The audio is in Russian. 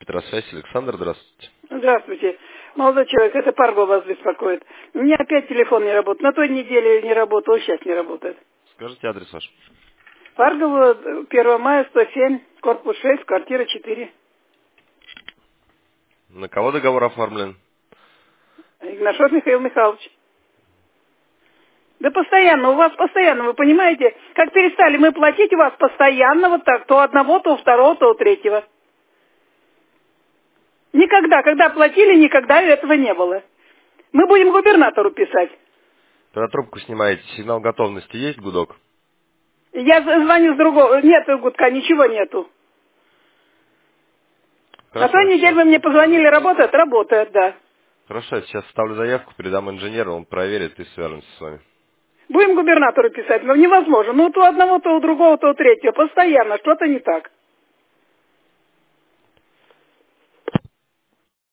Петросвязь, Александр, здравствуйте. Здравствуйте. Молодой человек, это Парго вас беспокоит. У меня опять телефон не работает. На той неделе не работал, сейчас не работает. Скажите адрес ваш. Паргово, 1 мая, 107, корпус 6, квартира 4. На кого договор оформлен? Игнашов Михаил Михайлович. Да постоянно, у вас постоянно, вы понимаете, как перестали мы платить, у вас постоянно вот так, то одного, то второго, то третьего. Никогда, когда платили, никогда этого не было. Мы будем губернатору писать. Когда трубку снимаете, сигнал готовности есть, гудок? Я звоню с другого, нету гудка, ничего нету. На той неделе вы мне позвонили, работает? Работает, да. Хорошо, я сейчас ставлю заявку, передам инженеру, он проверит и свяжемся с вами. Будем губернатору писать, но невозможно. Ну, то у одного, то у другого, то у третьего. Постоянно, что-то не так.